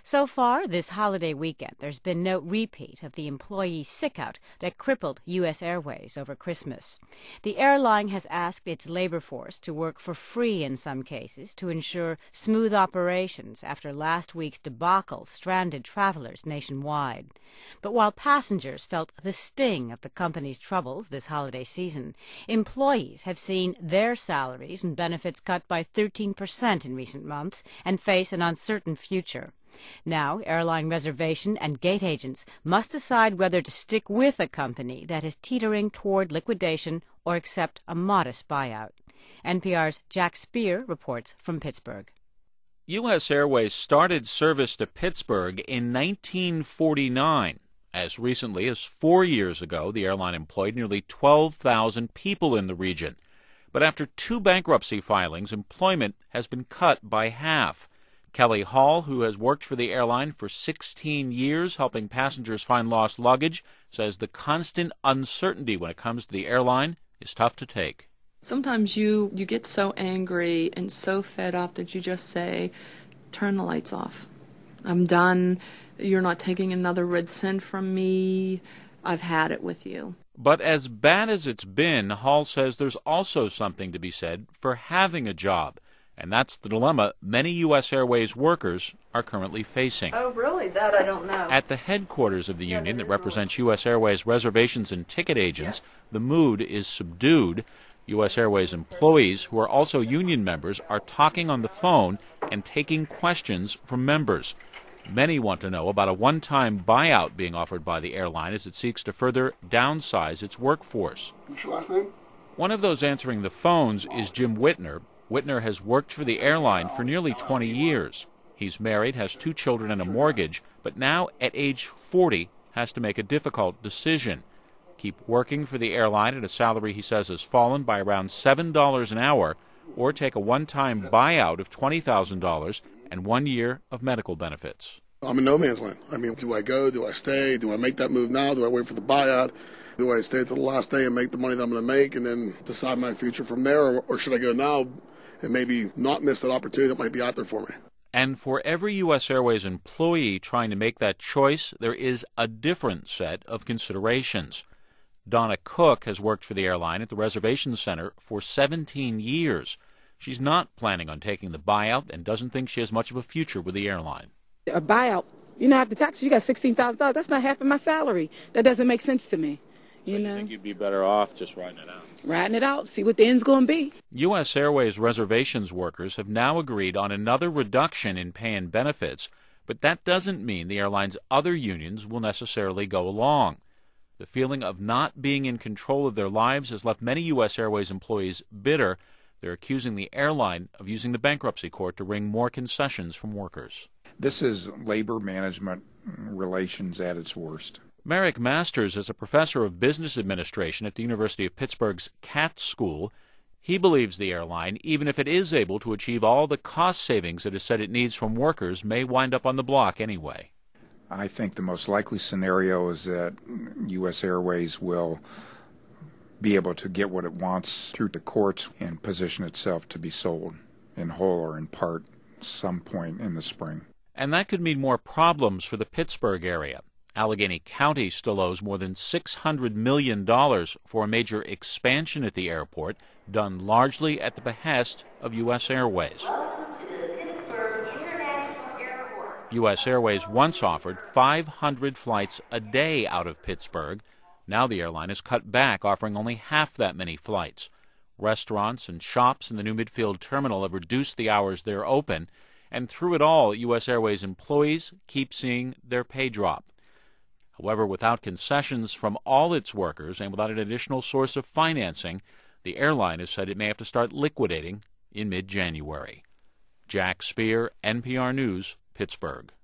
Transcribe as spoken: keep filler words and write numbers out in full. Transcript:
So far this holiday weekend, there's been no repeat of the employee sickout that crippled U S Airways over Christmas. The airline has asked its labor force to work for free in some cases to ensure smooth operations after last week's debacle stranded travelers nationwide. But while passengers felt the sting of the company's troubles this holiday season, employees have seen their salaries and benefits cut by thirteen percent in recent months and face an uncertain future. Now, airline reservation and gate agents must decide whether to stick with a company that is teetering toward liquidation or accept a modest buyout. N P R's Jack Speer reports from Pittsburgh. U S Airways started service to Pittsburgh in nineteen forty-nine. As recently as four years ago, the airline employed nearly twelve thousand people in the region. But after two bankruptcy filings, employment has been cut by half. Kelly Hall, who has worked for the airline for sixteen years helping passengers find lost luggage, says the constant uncertainty when it comes to the airline is tough to take. Sometimes you, you get so angry and so fed up that you just say, turn the lights off. I'm done. You're not taking another red cent from me. I've had it with you. But as bad as it's been, Hall says there's also something to be said for having a job. And that's the dilemma many U S Airways workers are currently facing. Oh, really? That I don't know. At the headquarters of the union that represents U S Airways reservations and ticket agents, yes. The mood is subdued. U S Airways employees, who are also union members, are talking on the phone and taking questions from members. Many want to know about a one-time buyout being offered by the airline as it seeks to further downsize its workforce. What's your last name? One of those answering the phones is Jim Whitner. Whitner has worked for the airline for nearly twenty years. He's married, has two children and a mortgage, but now at age forty has to make a difficult decision. Keep working for the airline at a salary he says has fallen by around seven dollars an hour, or take a one-time buyout of twenty thousand dollars and one year of medical benefits. I'm in no man's land. I mean, do I go? Do I stay? Do I make that move now? Do I wait for the buyout? Do I stay till the last day and make the money that I'm going to make and then decide my future from there? Or, or should I go now and maybe not miss that opportunity that might be out there for me? And for every U S Airways employee trying to make that choice, there is a different set of considerations. Donna Cook has worked for the airline at the reservation center for seventeen years. She's not planning on taking the buyout and doesn't think she has much of a future with the airline. A buyout, you know, after taxes, you got sixteen thousand dollars. That's not half of my salary. That doesn't make sense to me. You so know? You think you'd be better off just riding it out? Riding it out, see what the end's going to be. U S Airways reservations workers have now agreed on another reduction in pay and benefits, but that doesn't mean the airline's other unions will necessarily go along. The feeling of not being in control of their lives has left many U S Airways employees bitter. They're accusing the airline of using the bankruptcy court to wring more concessions from workers. This is labor management relations at its worst. Merrick Masters is a professor of business administration at the University of Pittsburgh's Katz School. He believes the airline, even if it is able to achieve all the cost savings it has said it needs from workers, may wind up on the block anyway. I think the most likely scenario is that U S Airways will be able to get what it wants through the courts and position itself to be sold in whole or in part some point in the spring. And that could mean more problems for the Pittsburgh area. Allegheny County still owes more than six hundred million dollars for a major expansion at the airport, done largely at the behest of U S Airways. U S Airways once offered five hundred flights a day out of Pittsburgh. Now the airline has cut back, offering only half that many flights. Restaurants and shops in the new Midfield terminal have reduced the hours they're open, and through it all, U S Airways employees keep seeing their pay drop. However, without concessions from all its workers and without an additional source of financing, the airline has said it may have to start liquidating in mid-January. Jack Speer, N P R News, Pittsburgh.